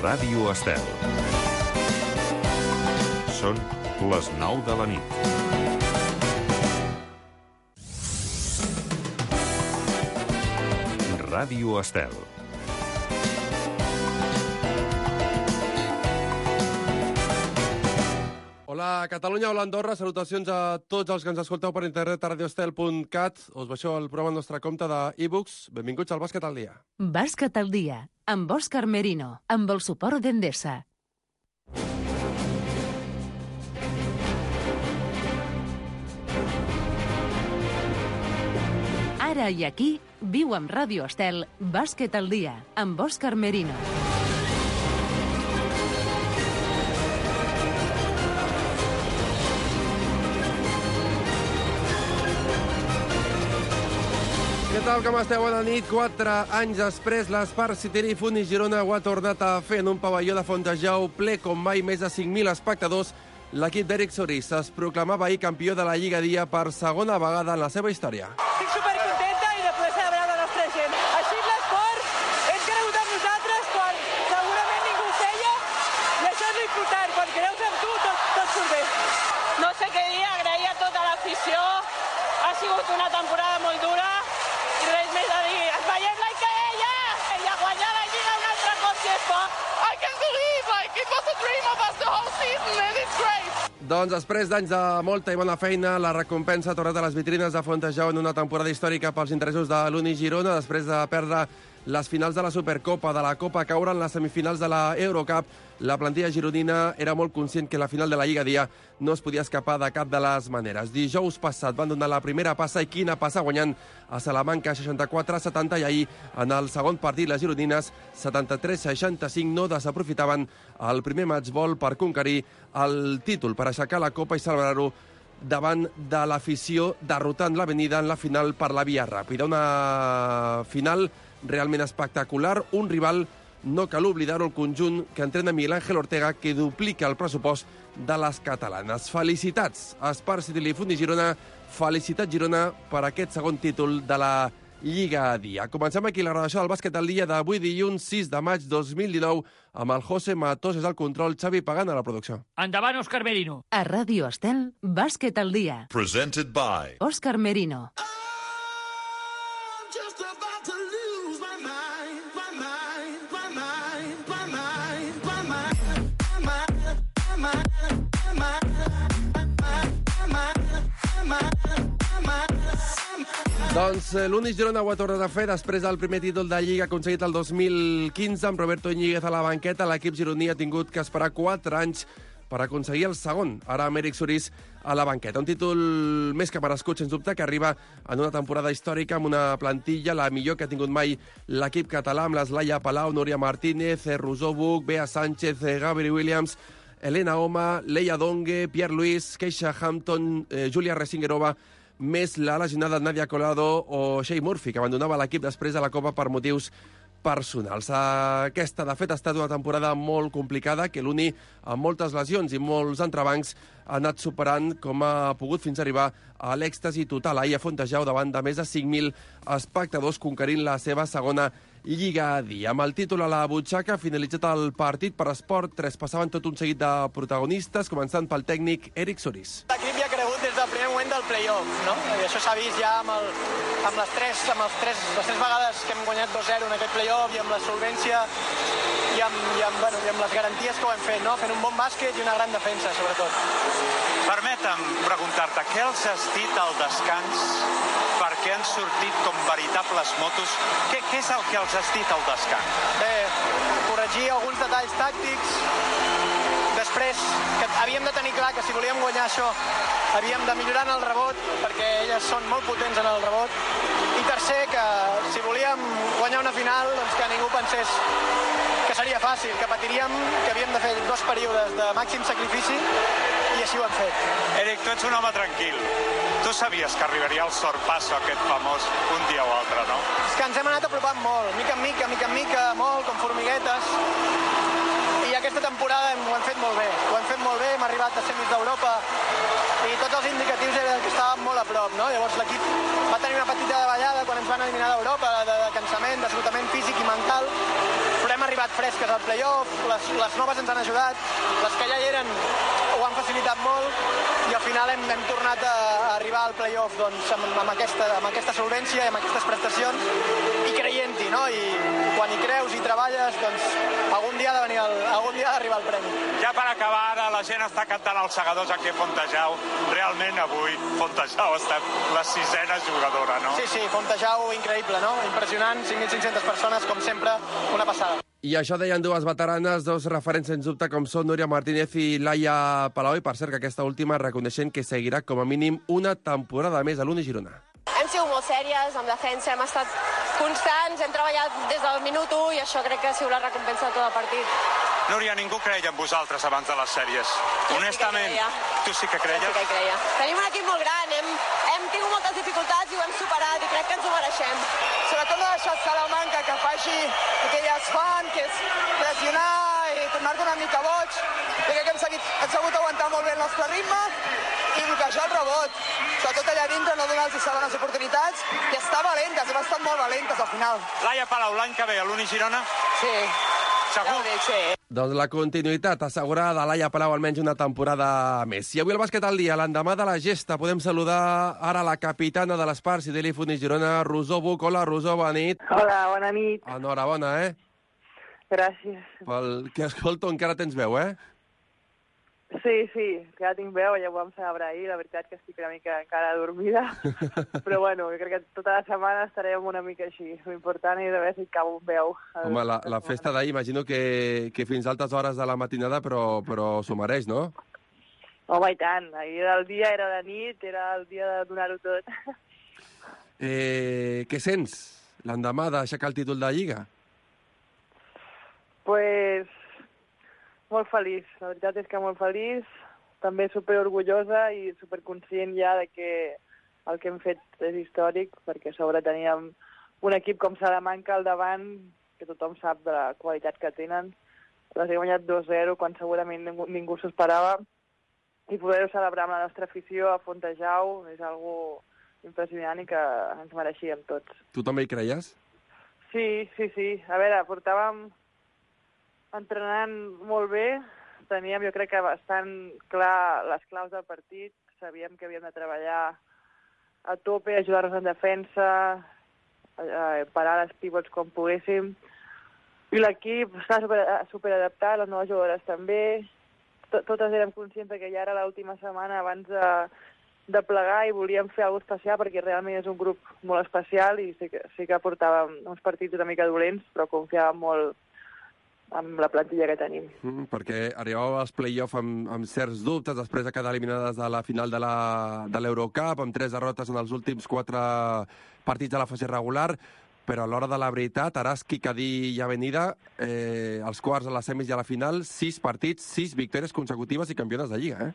Ràdio Estel. Són les 9 de la nit. Ràdio Estel. Hola, Catalunya, hola, Andorra. Salutacions a tots els que ens escolteu per internet a radioestel.cat. Us baixeu el programa al nostre compte d'e-books. Benvinguts al Bàsquet al dia. Bàsquet al dia, amb Òscar Merino, amb el suport d'Endesa. Ara i aquí, viu amb Ràdio Estel, Bàsquet al dia, amb Òscar Merino. Què tal, com esteu? Bona nit. 4 anys després, l'Espart Tenerife Uni Girona ho ha tornat a fer en un pavelló de Fontejau ple com mai, més de 5.000 espectadors. L'equip d'Eric Sorís es proclamava ahir campió de la Lliga Dia per segona vegada en la seva història. Estic supercontenta i de poder celebrar la nostra gent. Així l'esport hem cregut en nosaltres quan segurament ningú ho feia i això és l'important. Quan creus en tu, tot surt bé. No sé què dir, agrair a tota l'afició. Ha sigut una temporada molt dura i res més a dir. Ens veiem l'any que ella! I a guanyar la Lliga un altre cop si es pot. I can't believe, it was a dream of us the whole season and it's great! Doncs després d'anys de molta i bona feina, la recompensa ha tornat a les vitrines de Fontejau en una temporada històrica pels interessos de l'Uni Girona, després de perdre les finals de la Supercopa, de la Copa, caure en les semifinals de la Eurocup. La plantilla gironina era molt conscient que la final de la Lliga Dia no es podia escapar de cap de les maneres. Dijous passat van donar la primera passa i quina passa, guanyant a Salamanca 64-70, i ahir en el segon partit les gironines 73-65 no desaprofitaven el primer matchball per conquerir el títol, per aixecar la Copa i celebrar-ho davant de l'afició, derrotant l'Avenida en la final per la via ràpida. Una final realment espectacular, un rival, no cal oblidar-ho, el conjunt que entrena Miguel Ángel Ortega, que duplica el pressupost de les catalanes. Felicitats a Espart Tenerife Uni Girona, felicitats Girona per aquest segon títol de la Lliga Dia. Comencem aquí la redacció del Bàsquet al dia d'avui dilluns 6 de maig 2019 amb el José Matos, és el control, Xavi Pagán a la producció. Endavant, Òscar Merino. A Ràdio Estel, Bàsquet al dia. Presented by Òscar Merino. Doncs l'Uni Girona ho ha tornat a fer després del primer títol de Lliga aconseguit el 2015 amb Roberto Íñiguez a la banqueta. L'equip gironí ha tingut que esperar 4 anys per aconseguir el segon, ara amb Eric Sorís a la banqueta. Un títol més que merescut, sens dubte, que arriba en una temporada històrica amb una plantilla la millor que ha tingut mai l'equip català, amb l'Eslaia Palau, Núria Martínez, Rosó Buch, Bea Sánchez, Gabri Williams, Elena Oma, Leia Dongue, Pierre Luis, Keisha Hampton, Júlia Resingerova, més la lesionada Nadia Colado o Shea Murphy, que abandonava l'equip després de la Copa per motius personals. Aquesta, de fet, ha estat una temporada molt complicada, que l'Uni, amb moltes lesions i molts entrebancs, ha anat superant com ha pogut fins a arribar a l'èxtasi total ahir a Fontejau davant de més de 5.000 espectadors, conquerint la seva segona Lliga Dia. Amb el títol a la butxaca, finalitzat el partit per Esport, traspasaven tot un seguit de protagonistes, començant pel tècnic Eric Sorís. L'equip ja ha cregut des del primer moment del play-off, no? I això s'ha vist ja amb les tres vegades que hem guanyat 2-0 en aquest play-off, i amb la solvència i amb les garanties que ho hem fet, no? Fent un bon bàsquet i una gran defensa, sobretot. Permetem preguntar-te, què els has dit al descans? Per què han sortit com veritables motos? Què és el que els has dit al descans? Bé, corregir alguns detalls tàctics. Després, que havíem de tenir clar que si volíem guanyar això havíem de millorar en el rebot, perquè elles són molt potents en el rebot. I tercer, que si volíem guanyar una final, doncs que ningú pensés que seria fàcil, que patiríem, que havíem de fer 2 períodes de màxim sacrifici, i així ho hem fet. Eric, tu ets un home tranquil. Tu sabies que arribaria el sorpasso aquest famós un dia o altre, no? És que ens hem anat apropant molt, mica en mica, molt, com formiguetes. I aquesta temporada ho hem fet molt bé. Ho hem fet molt bé, hem arribat a semis d'Europa i tots els indicatius eren que estàvem molt a prop, no? Llavors l'equip va tenir una petita davallada quan ens van eliminar d'Europa, de cansament, d'esgotament físic i mental, però hem arribat arribat fresques al play-off, les noves ens han ajudat, les que ja hi eren ho han facilitat molt i al final hem tornat a arribar al play-off doncs, amb aquesta solvència i amb aquestes prestacions i creient-hi, no? I quan hi creus i treballes, doncs algun dia ha d'arribar el premi. Ja per acabar, ara la gent està cantant els segadors aquí a Fontejau. Realment avui Fontejau ha estat la 6ª jugadora, no? Sí, Fontejau increïble, no? Impressionant, 5.500 persones, com sempre, una passada. I això deien dues veteranes, dos referents sens dubte com són Núria Martínez i Laia Palau, i per cert que aquesta última reconeixent que seguirà com a mínim una temporada més a l'Uni Girona. Hem sigut molt sèries, en defensa hem estat constants, hem treballat des del minut 1 i això crec que ha sigut la recompensa de tot el partit. Núria, ningú creia en vosaltres abans de les sèries. Honestament, tu sí que creies? Sí que creia. Tenim un equip molt gran, hem tingut moltes dificultats i ho hem superat i crec que ens ho mereixem. Sobretot no deixar Salamanca que faci el que elles fan, que és pressionar i tornar-te una mica boig. Jo crec que hem sabut aguantar molt bé el nostre ritme i bloquejar el rebot. Sobretot allà dintre no donar-los segones oportunitats i estar valentes, hem estat molt valentes al final. Laia Palau, l'any que ve a l'Uni Girona? Sí. Segur? Sí. Doncs la continuïtat assegurada de Laia Palau almenys una temporada més. I avui el bàsquet al dia, l'endemà de la gesta, podem saludar ara la capitana de l'Espars i de l'Uni Girona, Rosó Buch. Hola, Rosó, bona nit. Hola, bona nit. Enhorabona, Gràcies. Pel que escolto encara tens veu, Sí, ja tinc veu, ja ho vam celebrar ahir, la veritat que estic una mica encara dormida, però bueno, jo crec que tota la setmana estarem una mica així. L'important és haver si cau un veu. Home, la festa d'ahir imagino que fins a altes hores de la matinada, però s'ho mereix, no? Home, i tant. Ahir era el dia, era de nit, era el dia de donar-ho tot. Què sents l'endemà d'aixecar el títol de Lliga? Pues molt feliç, la veritat és que molt feliç, també superorgullosa i superconscient ja de que el que hem fet és històric, perquè a sobre teníem un equip com Salamanca al davant, que tothom sap de la qualitat que tenen. Les he guanyat 2-0 quan segurament ningú s'ho esperava, i poder-ho celebrar amb la nostra afició a Fontejau és algo impressionant i que ens mereixíem tots. Tu també hi creies? Sí. A veure, portàvem entrenant molt bé, teníem jo crec que bastant clar les claus del partit, sabíem que havíem de treballar a tope, ajudar-nos en defensa, parar les pivots com poguéssim, i l'equip està superadaptat, les noves jugadores també, totes érem conscients que ja era l'última setmana abans de plegar i volíem fer alguna cosa especial perquè realment és un grup molt especial i sí que portàvem uns partits una mica dolents, però confiàvem molt amb la plantilla que tenim. Perquè arribàveu als play-off amb certs dubtes després de quedar eliminades de la final de l'Eurocup, amb 3 derrotes en els últims 4 partits de la fase regular, però a l'hora de la veritat, Araski, Cadí i Avenida, als quarts, a les semis i a la final, 6 partits, 6 victòries consecutives i campiones de Lliga,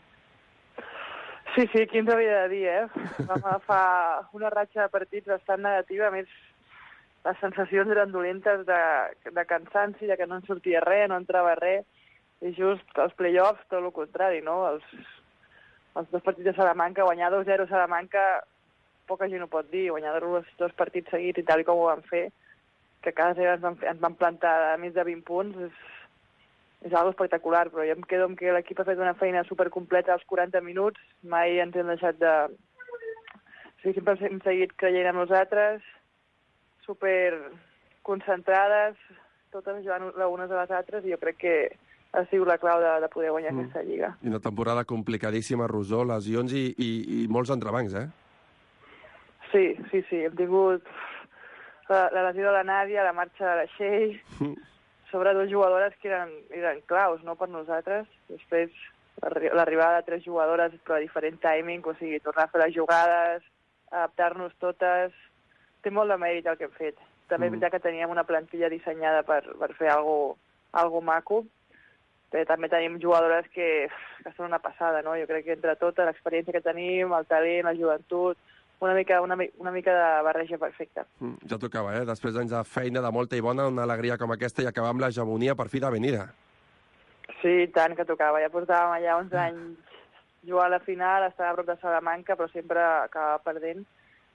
Sí, qui ens havia de dir, Vam agafar una ratxa de partits bastant negativa, a més les sensacions eren dolentes de cansanci, de que no en sortia res, no entrava res, i just els play-offs, tot el contrari, no? Els 2 partits de Salamanca, guanyar 2-0 a Salamanca, poca gent ho pot dir, guanyar 2 partits seguits i tal com ho van fer, que cada vegada ens van plantar a més de 20 punts, és algo espectacular, però jo em quedo amb que l'equip ha fet una feina supercompleta als 40 minuts, mai ens hem deixat de... Sí, sempre hem seguit creient en nosaltres, super concentrades, totes jugant les unes a les altres, i jo crec que ha sigut la clau de poder guanyar aquesta Lliga. I una temporada complicadíssima, Rosó, lesions i molts entrebancs, Sí, hem tingut la lesió de la Nàdia, la marxa de la Xell, sobre 2 jugadores que eren claus, no, per nosaltres. Després, l'arribada de 3 jugadores, però a diferent timing, o sigui, tornar a fer les jugades, adaptar-nos totes. Té molt de mèrit el que hem fet. També és veritat que teníem una plantilla dissenyada per fer algo maco, però també tenim jugadores que són una passada, no? Jo crec que entre tota l'experiència que tenim, el talent, la joventut, una mica de barreja perfecta. Ja tocava, Després d'anys de feina, de molta i bona, una alegria com aquesta i acabar amb l'hegemonia per fi d'Avenida. Sí, tant que tocava. Ja portàvem allà uns anys jugant a la final, estava a prop de Salamanca, però sempre acabava perdent.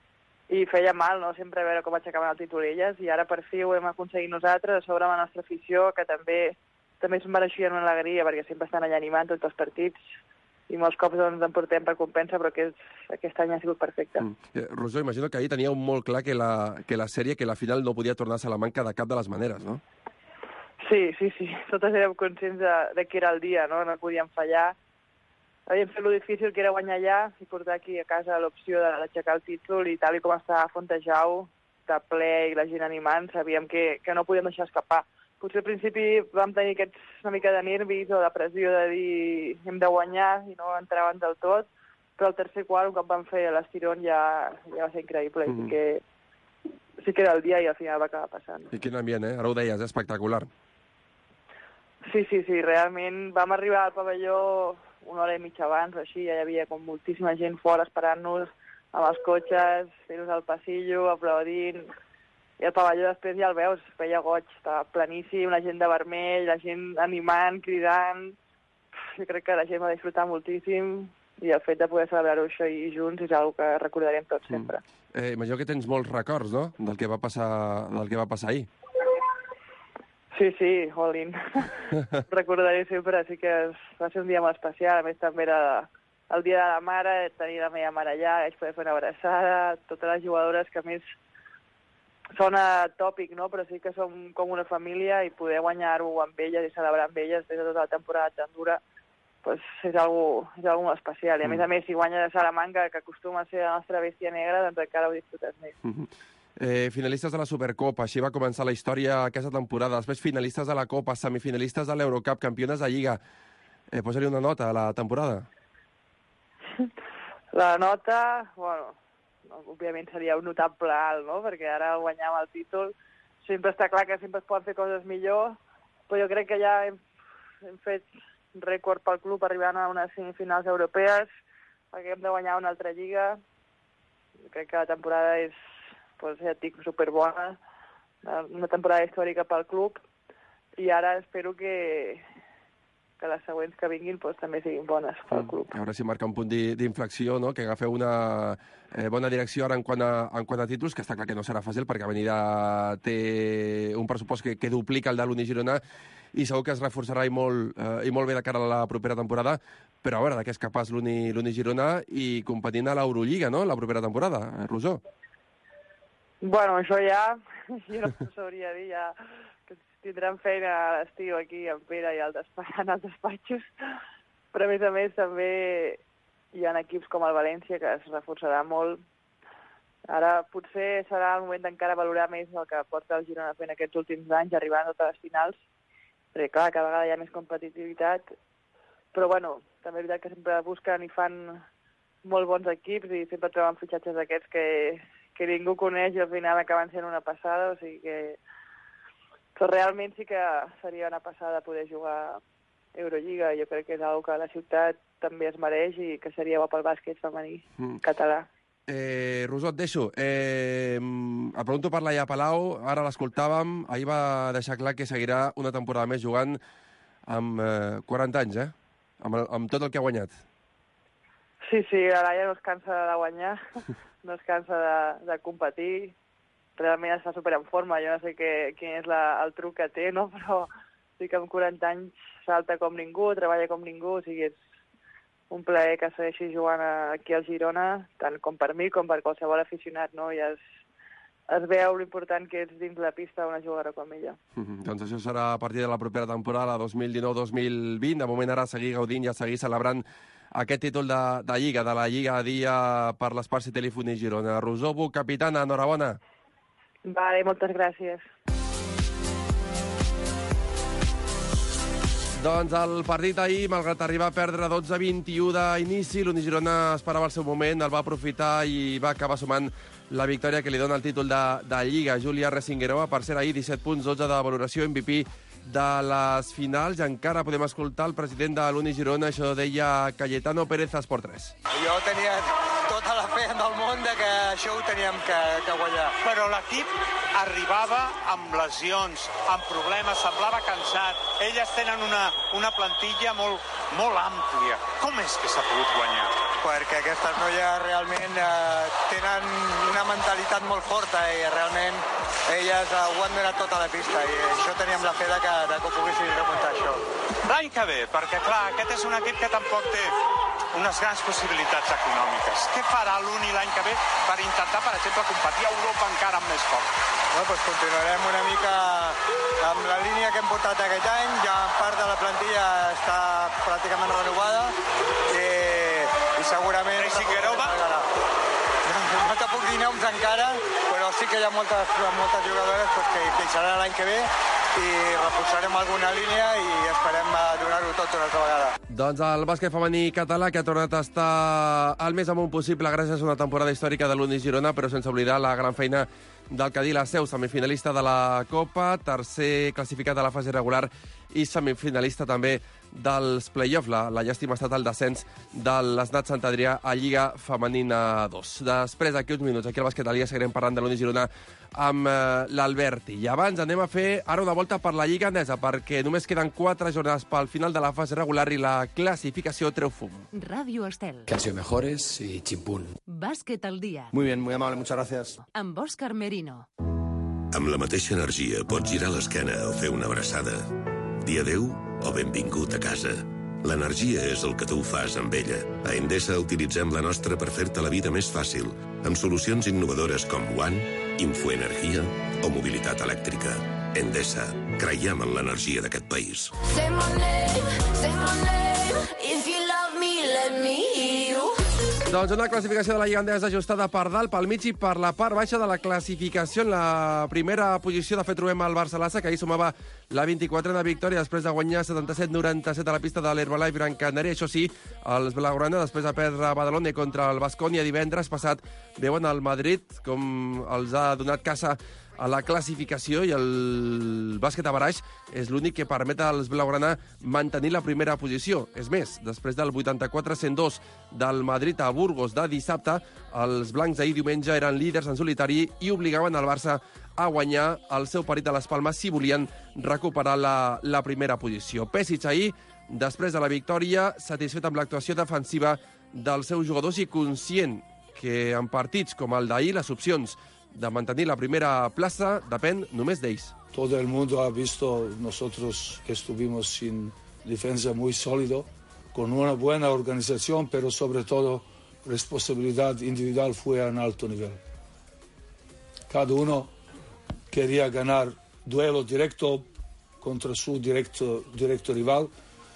i feia mal, no?, sempre veure com aixecaven el títol elles, i ara per fi ho hem aconseguit nosaltres, a sobre amb la nostra afició, que també es mereixien una alegria, perquè sempre estan allà animant tots els partits, i molts cops doncs en portem per compensa, però aquest any ha sigut perfecte. Rosó, imagino que ahir teníeu molt clar que la sèrie, que la final no podia tornar a Salamanca de cap de les maneres, no? Sí. Totes érem conscients de que era el dia, no? No podíem fallar. Havíem fet lo difícil que era guanyar allà i portar aquí a casa l'opció d'aixecar el títol, i tal i com estava Fontejau, de ple i la gent animant, sabíem que no podíem deixar escapar. Potser al principi vam tenir una mica de nervis o de pressió de dir hem de guanyar i no entraven del tot, però el tercer quart, un cop vam fer l'estirón, ja va ser increïble. Sí que era el dia i al final va acabar passant. I quin ambient, Ara ho deies, espectacular. Sí, realment vam arribar al pavelló una hora i mitja abans o així, ja hi havia com moltíssima gent fora esperant-nos amb els cotxes, fent-nos al passillo, aplaudint, i el pavelló després ja el veus, feia goig, estava pleníssim, la gent de vermell, la gent animant, cridant. Jo crec que la gent va disfrutar moltíssim, i el fet de poder celebrar-ho això i junts és una que recordarem tots sempre. Imagino que tens molts records, no?, del que va passar ahir. Sí, jolín. Recordaré sempre, sí que va ser un dia molt especial. A més, també era el dia de la mare, tenir la meva mare allà, vaig poder fer una abraçada, totes les jugadores que a més sona tòpic, no?, però sí que som com una família, i poder guanyar-ho amb elles i celebrar amb elles des de tota la temporada tan dura, pues és algo molt especial. I a més, si guanya de Salamanca, que acostuma a ser la nostra bèstia negra, doncs encara ho disfrutes més. Finalistes de la Supercopa, així va començar la història aquesta temporada. Després finalistes de la Copa, semifinalistes de l'Eurocup, campiones de Lliga. Posa-li una nota a la temporada. La nota, bueno, òbviament seria un notable alt, no?, perquè ara guanyar el títol sempre està clar que sempre es poden fer coses millor, però jo crec que ja hem fet rècord pel club arribant a unes semifinals europees, perquè hem de guanyar una altra lliga. Jo crec que la temporada és, ja et dic, superbona, una temporada històrica pel club, i ara espero que les següents que vinguin també siguin bones pel club. A veure si marca un punt d'inflexió, no?, que agafeu una bona direcció ara en quant a títols, que està clar que no serà fàcil, perquè Avenida té un pressupost que duplica el de l'Uni Girona, i segur que es reforçarà i molt bé de cara a la propera temporada, però a veure de què és capaç l'Uni Girona i competint a l'Eurolliga, no?, la propera temporada, Rosó. Bueno, això ja, jo no ho sabria dir, ja que tindran feina a l'estiu aquí en Pere i en els despatxos, però a més també hi ha equips com el València que es reforçarà molt. Ara potser serà el moment d'encara valorar més el que porta el Girona fent aquests últims anys, arribant a totes les finals, perquè clar, cada vegada hi ha més competitivitat, però bueno, també és veritat que sempre busquen i fan molt bons equips i sempre troben fitxatges d'aquests que ningú coneix i al final acaben sent una passada, o sigui que però realment sí que seria una passada poder jugar Eurolliga. Jo crec que és una que la ciutat també es mereix i que seria bo pel bàsquet femení català. Rosó, et deixo. Et pregunto per Laia Palau, ara l'escoltàvem, ahir va deixar clar que seguirà una temporada més jugant amb 40 anys, amb tot el que ha guanyat. Sí, la Laia no es cansa de guanyar, no es cansa de competir, realment està super en forma, jo no sé quin és el truc que té, no? Però sí que amb 40 anys salta com ningú, treballa com ningú, o sigui, és un plaer que segueixi jugant aquí al Girona, tant com per mi com per qualsevol aficionat, no? I es veu l'important que és dins la pista una jugadora com ella. Doncs això serà a partir de la propera temporada, 2019-2020. De moment ara seguir gaudint i seguir celebrant aquest títol de Lliga, de la Lliga a dia per l'Espart Citelli Girona. Rosó Buch, capitana, enhorabona. Vale, moltes gràcies. Doncs el partit ahir, malgrat arribar a perdre 12-21 d'inici, l'Uni Girona esperava el seu moment, el va aprofitar i va acabar sumant la victòria que li dona el títol de Lliga. Júlia Resinguerova, per ser ahir, 17 punts, 12 de valoració, MVP de les finals. Encara podem escoltar el president de l'Uni Girona, això deia Cayetano Pérez a Esport 3. Jo tenia tota la fe del món que això ho teníem que guanyar. Però l'equip arribava amb lesions, amb problemes, semblava cansat. Elles tenen una plantilla molt àmplia. Com és que s'ha pogut guanyar? perquè aquestes noies realment tenen una mentalitat molt forta i realment elles ho han donat tota la pista i això teníem la fe de que ho poguessin remuntar això. L'any que ve, perquè clar, aquest és un equip que tampoc té unes grans possibilitats econòmiques. Què farà l'Uni l'any que ve per intentar, per exemple, competir a Europa encara amb més fort? Doncs continuarem una mica amb la línia que hem portat aquest any. Ja part de la plantilla està pràcticament renovada i segurament... Tracy Guerova? No te puc dir noms encara, però sí que hi ha moltes jugadores que hi seran l'any que ve i reforçarem alguna línia i esperem donar-ho tot una altra vegada. Doncs el bàsquet femení català, que ha tornat a estar al més amunt possible gràcies a una temporada històrica de l'Uni Girona, però sense oblidar la gran feina del Cadí la Seu, semifinalista de la Copa, tercer classificat a la fase regular i semifinalista també dels play-off. La llàstima ha estat el descens de l'Snat Sant Adrià a Lliga Femenina 2. Després, d'aquí uns minuts, aquí al Bàsquet del Dia seguirem parlant de l'Uni Girona amb l'Alberti. I abans anem a fer ara una volta per la Lliga Endesa, perquè només queden 4 jornades pel final de la fase regular i la classificació treu fum. Radio Estel. Que han sido mejores y chimpún. Bàsquet al Dia. Muy bien, muy amable, muchas gracias. Amb Òscar Merino. Amb la mateixa energia pots girar l'esquena o fer una abraçada. Dir adéu o benvingut a casa. L'energia és el que tu fas amb ella. A Endesa utilitzem la nostra per fer-te la vida més fàcil, amb solucions innovadores com One, Infoenergia o mobilitat elèctrica. Endesa. Creiem en l'energia d'aquest país. Say my name, if you love me, let me hear you. Doncs una classificació de la Lliga Endesa ajustada per dalt, pel mig i per la part baixa de la classificació. En la primera posició, de fet, trobem el Barça-Lassa, que ahir sumava la 24a victòria després de guanyar 77-97 a la pista de l'Herbalife Gran Canària. Això sí, els blaugrana, després de perdre a Badalona contra el Baskonia divendres passat, veuen el Madrid com els ha donat caça a la classificació i el bàsquet a baraix és l'únic que permet als blaugrana mantenir la primera posició. És més, després del 84-102 del Madrid a Burgos de dissabte, els blancs ahir diumenge eren líders en solitari i obligaven el Barça a guanyar el seu partit a les Palmes si volien recuperar la primera posició. Pesic ahir, després de la victòria, satisfet amb l'actuació defensiva dels seus jugadors i conscient que en partits com el d'ahir les opcions de mantenir la primera plaza depèn només d'ells. Todo el mundo ha visto nosotros que estuvimos sin defensa muy sólido, con una buena organización, pero sobre todo responsabilidad individual fue a un alto nivel. Cada uno quería ganar duelo directo contra su directo rival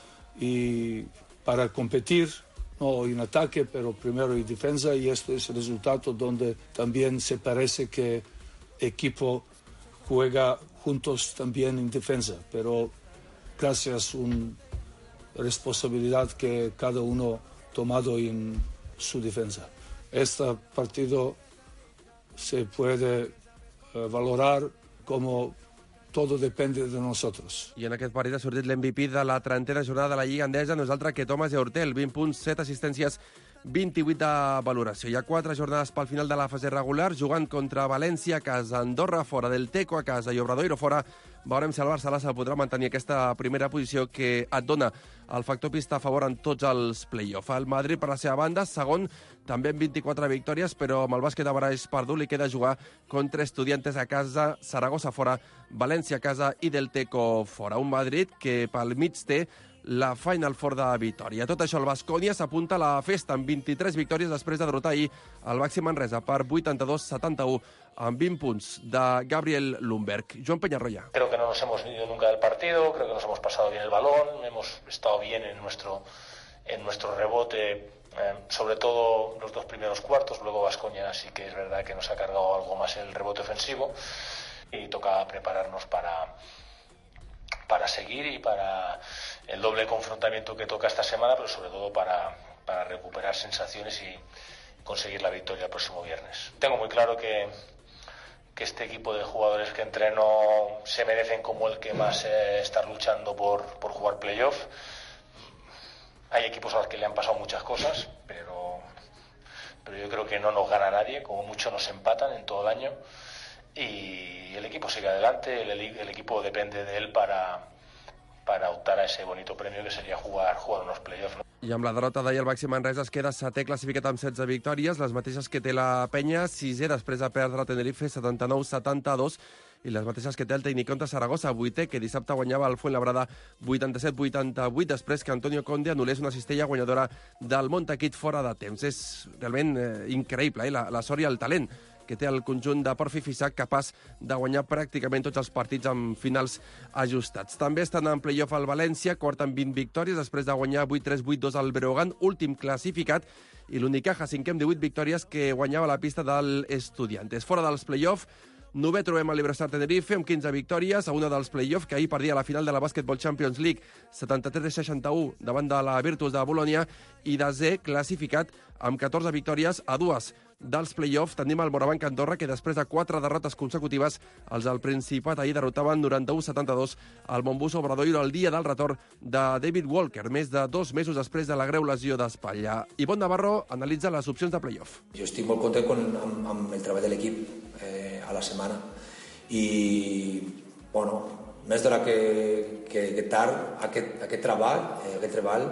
y para competir no en ataque, pero primero en defensa, y esto es el resultado donde también se parece que el equipo juega juntos también en defensa, pero gracias a una responsabilidad que cada uno ha tomado en su defensa. Este partido se puede valorar como todo depende de nosotros. I en aquest partit ha sortit l'MVP de la 30a jornada de la Lliga Endesa, no és altre que Tomàs Eurtel, 20 punts, 7 assistències, 28 de valoració. Hi ha 4 jornades pel final de la fase regular, jugant contra València a casa, Andorra fora, del Teco a casa i Obradoiro fora. Veurem si el Barça-Lassa podrà mantenir aquesta primera posició que et dona el factor pista a favor en tots els play-off. El Madrid, per la seva banda, segon, també amb 24 victòries, però amb el bàsquet de baraix perdut li queda jugar contra Estudiantes a casa, Saragossa fora, València a casa i del Teco fora. Un Madrid que pel mig té la Final Four de Vitòria. Tot això, el Baskonia s'apunta a la festa amb 23 victòries després de derrotar ahir el Baxi Manresa per 82-71 amb 20 punts de Gabriel Lundberg. Joan Peñarroya. Creo que no nos hemos ido nunca del partido, creo que nos hemos pasado bien el balón, hemos estado bien en nuestro rebote, sobre todo los 2 primeros cuartos. Luego Baskonia sí que es verdad que nos ha cargado algo más el rebote ofensivo y toca prepararnos para seguir y para el doble confrontamiento que toca esta semana, pero sobre todo para recuperar sensaciones y conseguir la victoria el próximo viernes. Tengo muy claro que este equipo de jugadores que entreno se merecen como el que más está luchando por jugar playoff. Hay equipos a los que le han pasado muchas cosas, pero yo creo que no nos gana nadie, como mucho nos empatan en todo el año. Y el equipo sigue adelante, el equipo depende de él para optar a ese bonito premio que sería jugar unos playoffs, ¿no? I amb la derrota d'ahir el Baxi Manresa es queda setè classificat amb 16 victòries, les mateixes que té la Penya, sisè després de perdre a Tenerife 79-72, i les mateixes que té el Tecniconte Saragossa, vuitè, que dissabte guanyava el Fuenlabrada 87-88, després que Antonio Conde anul·lés una cistella guanyadora del Montaquit fora de temps. És realment increïble, la sort i el talent que té el conjunt de Porfi Fisac, capaç de guanyar pràcticament tots els partits amb finals ajustats. També estan en play-off al València, quart amb 20 victòries, després de guanyar 8-3, 8-2 al Breogán, últim classificat, i l'Unicaja, cinquè amb 18 victòries, que guanyava la pista del Estudiantes. Fora dels play-off, novè trobem el Liberstar Tenerife amb 15 victòries a una dels play-off que ahir perdia la final de la Basketball Champions League 73-61 davant de la Virtus de Bolònia, i desè classificat amb 14 victòries a dues dels play-off. Tenim el Morabanc Andorra, que després de 4 derrotes consecutives, els del Principat ahir derrotaven 91-72 al Montbus Obradoiro el dia del retorn de David Walker, més de 2 mesos després de la greu lesió d'espatlla. Ivonne Navarro analitza les opcions de play-off. Jo estic molt content amb el treball de l'equip a la setmana i, bueno, més d'hora que tard, aquest treball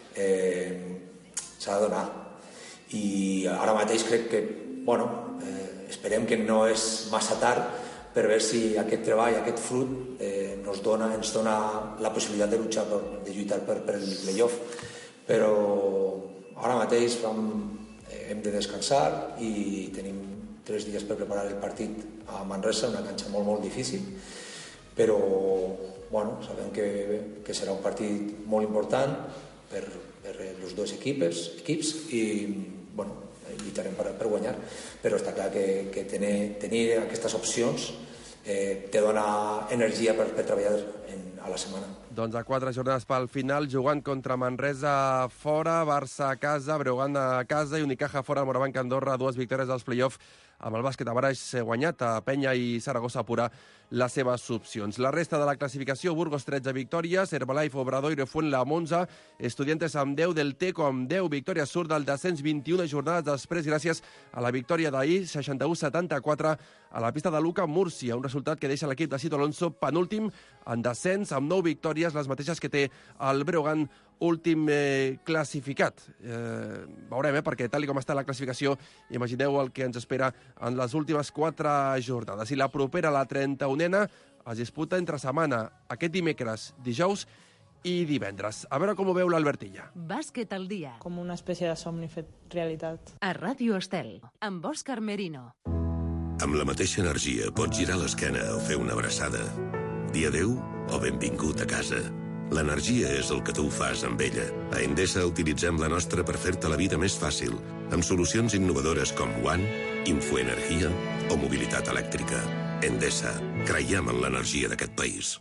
s'ha de donar. I ara mateix crec que, bueno, esperem que no és massa tard per veure si aquest treball, aquest fruit, ens dona la possibilitat de lluitar per el playoff. Però ara mateix hem de descansar i tenim 3 dies per preparar el partit a Manresa, una canxa molt, molt difícil, però bueno, sabem que serà un partit molt important per els dos equips i bueno, lluitarem per guanyar, però està clar que tenir aquestes opcions te dona energia per treballar a la setmana. Doncs a 4 jornades pel final, jugant contra Manresa fora, Barça a casa, Breogán a casa i Unicaja fora, Morabanc Andorra, 2 victòries als play-off, amb el bàsquet a Baraix guanyat, a Penya i Saragossa a apurar les seves opcions. La resta de la classificació, Burgos 13 victòries, Herbalife, Obradoiro, Fuenla amb 11, Estudiantes amb 10, del Teco amb 10 victòries, surt del descens 21 jornades després gràcies a la victòria d'ahir, 61-74 a la pista de Luca Múrcia, un resultat que deixa l'equip de Cito Alonso penúltim en descens amb 9 victòries, les mateixes que té el Breogán, últim classificat. Veurem, perquè tal com està la classificació, imagineu el que ens espera en les últimes 4 jornades. I la propera, la 31a, es disputa entre setmana, aquest dimecres, dijous i divendres. A veure com ho veu l'Albertilla. Bàsquet al dia. Com una espècie de somni fet realitat. A Ràdio Estel, amb Òscar Merino. Amb la mateixa energia pots girar l'esquena o fer una abraçada. Dir adéu o benvingut a casa. L'energia és el que tu fas amb ella. A Endesa utilitzem la nostra per fer-te la vida més fàcil, amb solucions innovadores com One, Infoenergia o mobilitat elèctrica. Endesa. Creiem en l'energia d'aquest país.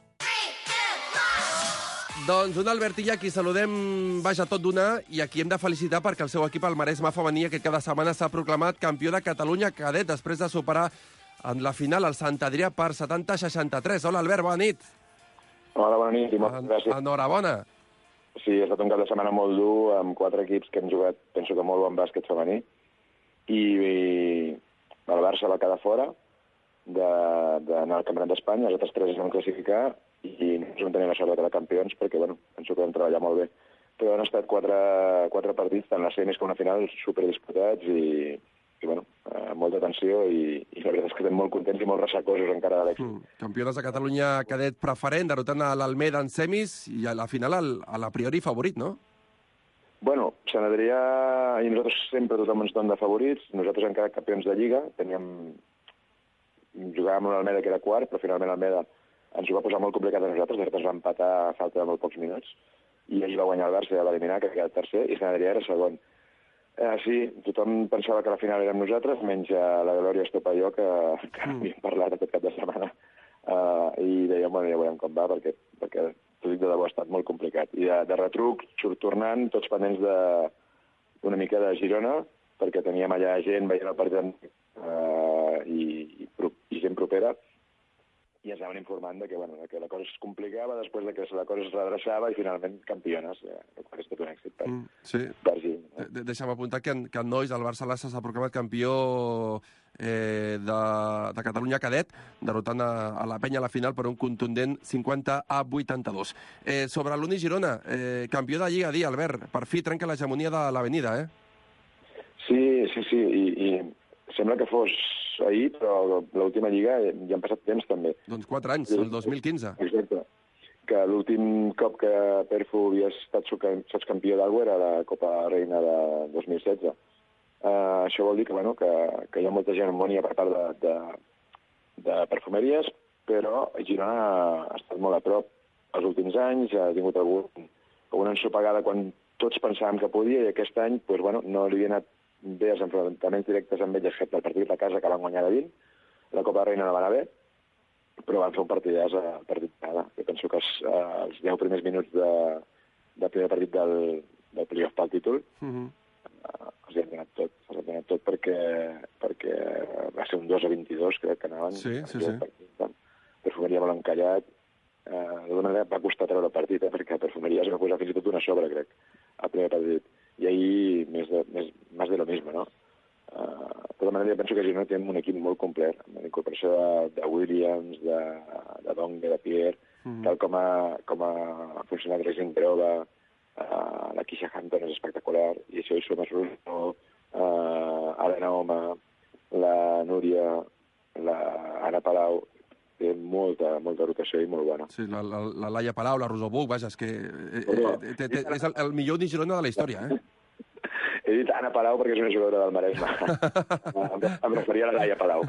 Doncs un Albertilla, qui saludem, vaja, tot d'una, i aquí hem de felicitar perquè el seu equip, el Maresme femení, aquest cada setmana s'ha proclamat campió de Catalunya cadet després de superar en la final el Sant Adrià per 70-63. Hola, Albert, bona nit. Hola, bona nit i moltes gràcies. Enhorabona. Sí, ha estat un cap de setmana molt dur, amb 4 equips que han jugat, penso que molt bon bàsquet femení, i el Barça va quedar fora d'anar al Campionat d'Espanya, els altres 3 es van classificar, i no vam tenir la sort de quedar campions, perquè, bueno, penso que vam treballar molt bé. Però han estat 4 partits, tant les semis com la final, superdisputats, i bueno, molta tensió, i la veritat és que estem molt contents i molt ressacosos encara de l'èxit. Campiones de Catalunya cadet preferent, derrotant a l'Almeda en semis, i a la final a priori favorit, no? Bueno, Sant Adrià i nosaltres sempre tothom ens dona de favorits. Nosaltres hem quedat campions de Lliga. Jugàvem amb l'Almeda, que era quart, però finalment l'Almeda ens ho va posar molt complicat a nosaltres. Nosaltres vam empatar a falta de molt pocs minuts. I ahir va guanyar el Barça i va eliminar, que ha quedat tercer, i Sant Adrià era segon. Sí, tothom pensava que la final érem nosaltres, menys la Glòria Estopalló, que havíem parlat aquest cap de setmana. I dèiem, bueno, ja veurem com va, perquè t'ho dic de debò, ha estat molt complicat. I de retruc, tornant, tots pendents una mica de Girona, perquè teníem allà gent veient el partit i gent propera, i ens anaven informant de que, bueno, que la cosa es complicava després de que la cosa es redreçava i finalment campiones. És tot un èxit per Girona. Deixa'm apuntar que en nois el Barça Lassa s'ha proclamat campió de Catalunya cadet, derrotant a la Penya a la final per un contundent 50-82. Sobre l'Uni Girona, campió de Lliga D, Albert, per fi trenca l'hegemonia de l'Avenida, eh? Sí, i sembla que fos ahir, però l'última Lliga ja han passat temps, també. Doncs 4 anys, el 2015. Exacte. Que l'últim cop que Perfo havia estat sotscampió d'algú era la Copa Reina de 2016. Això vol dir que hi ha molta hegemonia per part de perfumeries, però Girona ha estat molt a prop els últims anys, ha tingut alguna ensopegada quan tots pensàvem que podia, i aquest any no li havia anat bé els enfrontaments directes amb ells, excepte el partit de casa, que van guanyar de 20. La Copa Reina no va anar bé, però van fer un partidàs al partit de cada. Jo penso que els 10 primers minuts del primer partit del playoff pel títol els han donat tot perquè va ser un 2-22, crec que anaven. Sí. Perfumeria molt encallat. De tota manera va costar treure el partit, perquè Perfumeria es va posar fins i tot una sobre, crec, al primer partit. I ahir més de lo mismo, no? De tota manera, jo penso que Girona té un equip molt complet, amb la incorporació de Williams, de Dongue, de Pierre, tal com ha funcionat Regent Berova, la Keisha Hampton és espectacular, i això hi sumes Russo, Elena Oma, la Núria, la Anna Palau, té molta rotació i molt bona. Sí, la Laia Palau, la Rosó Buch, vaja, és que és el millor Uni Girona de la història, eh? He dit Anna Palau perquè és una jugadora del Maresme. Em referia a la Laia Palau.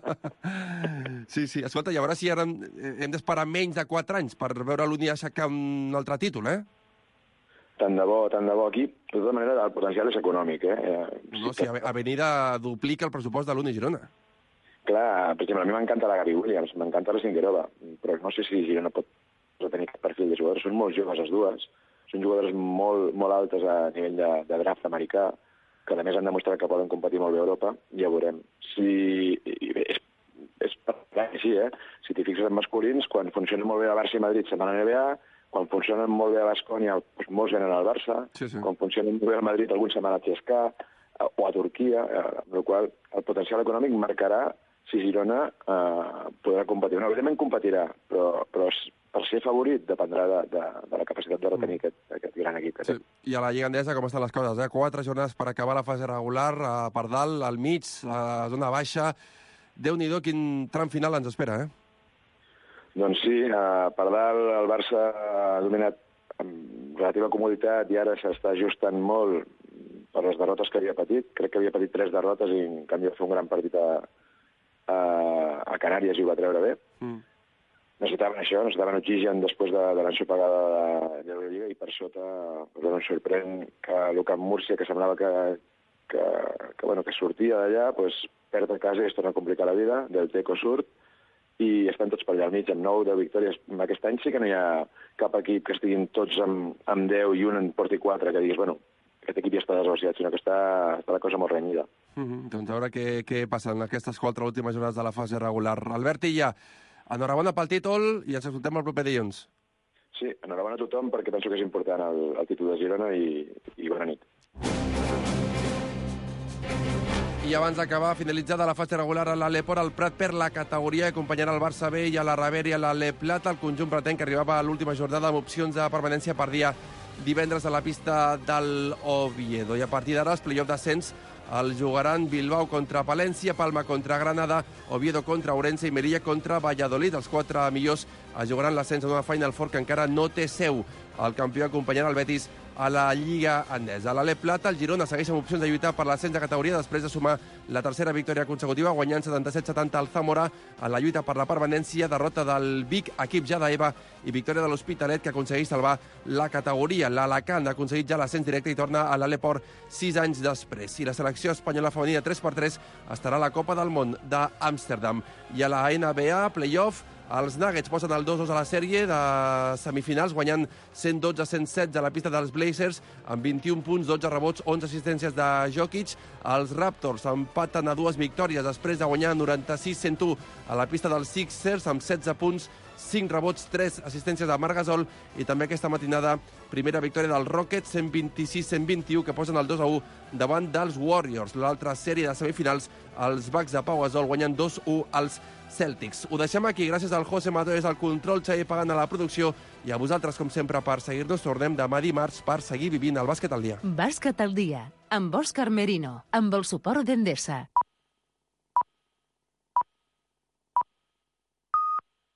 Sí. Escolta, i a veure si ara hem d'esperar menys de 4 anys per veure l'Uni aixecar un altre títol, eh? Tant de bo. Aquí, de tota manera, el potencial és econòmic, eh? No, si Avenida duplica el pressupost de l'Uni Girona. Clar, per exemple, a mi m'encanta la Gabi Williams, m'encanta la Singuerova, però no sé si Girona pot tenir aquest perfil de jugadors. Són molt joves, les dues. Són jugadores molt altes a nivell de draft americà, que a més han demostrat que poden competir molt bé a Europa, i ja veurem. És sí, eh? Si t'hi fixes en masculins, quan funcionen molt bé a Barça i Madrid se'n van a NBA, quan funcionen molt bé a Baskonia, doncs molts venen al Barça, quan funcionen molt bé al Madrid, alguns se'n van a CSKA o a Turquia, amb la qual el potencial econòmic marcarà si Girona podrà competir. No, evidentment competirà, però per ser favorit dependrà de la capacitat de retenir aquest gran equip que té. I a la Lliga Endesa com estan les coses? 4 jornades per acabar la fase regular, per dalt, al mig, a la zona baixa. Déu-n'hi-do, quin tram final ens espera, eh? Doncs sí, per dalt el Barça ha dominat amb relativa comoditat i ara s'està ajustant molt per les derrotes que havia patit. Crec que havia patit 3 derrotes i en canvi va fer un gran partit a Canàries i ho va treure bé. Necessitaven això, necessitaven oxigen després de l'ensopegada de la Lliga, i per sota em sorprèn que el Camp Múrcia, que semblava que sortia d'allà, perd a casa i es torna a complicar la vida, del Teco surt, i estan tots per allà al mig, amb 9 10 victòries. Aquest any sí que no hi ha cap equip que estiguin tots amb 10 i un en porti 4, que diguis, aquest equip ja està desgraciat, sinó que està la cosa molt renyida. Doncs a veure què passa en aquestes 4 últimes jornades de la fase regular. Albert Illa, enhorabona pel títol i ens escoltem el proper dilluns. Sí, enhorabona a tothom perquè penso que és important el títol de Girona i bona nit. I abans d'acabar, finalitzada la fase regular a l'Aleport, el Prat perd la categoria i acompanyarà el Barça B i a la Rebera i a l'Ale Plata. El conjunt pretén que arribava a l'última jornada amb opcions de permanència per dia divendres a la pista del Oviedo. I a partir d'ara els play-off d'ascens el jugaran Bilbao contra Palència, Palma contra Granada, Oviedo contra Ourense i Melilla contra Valladolid. Els 4 millors es jugaran l'ascens en una Final Four que encara no té seu. El campió acompanyarà el Betis a la Lliga Endesa. A l'Ale Plata, el Girona segueix amb opcions de lluitar per l'ascens de categoria després de sumar la tercera victòria consecutiva, guanyant 77-70 al Zamora en la lluita per la permanència, derrota del Vic, equip ja d'Eva, i victòria de l'Hospitalet, que aconsegueix salvar la categoria. L'Alacant ha aconseguit ja l'ascens directe i torna a l'Aleport 6 anys després. I la selecció espanyola femenina 3x3 estarà a la Copa del Món d'Amsterdam. I a la NBA, playoff, Els Nuggets posen el 2-2 a la sèrie de semifinals, guanyant 112-116 a la pista dels Blazers, amb 21 punts, 12 rebots, 11 assistències de Jokic. Els Raptors empaten a 2 victòries després de guanyar 96-101 a la pista dels Sixers, amb 16 punts, 5 rebots, 3 assistències de Marc Gasol, i també aquesta matinada primera victòria dels Rockets, 126-121, que posen el 2-1 davant dels Warriors. L'altra sèrie de semifinals, els Bucks de Pau Gasol guanyen 2-1 als Celtics. Ho deixem aquí, gràcies al José Mató, al control, Xavi Pagant a la producció, i a vosaltres, com sempre, per seguir-nos. Tornem demà dimarts per seguir vivint el bàsquet al dia. Bàsquet al dia, amb Òscar Merino, amb el suport d'Endesa.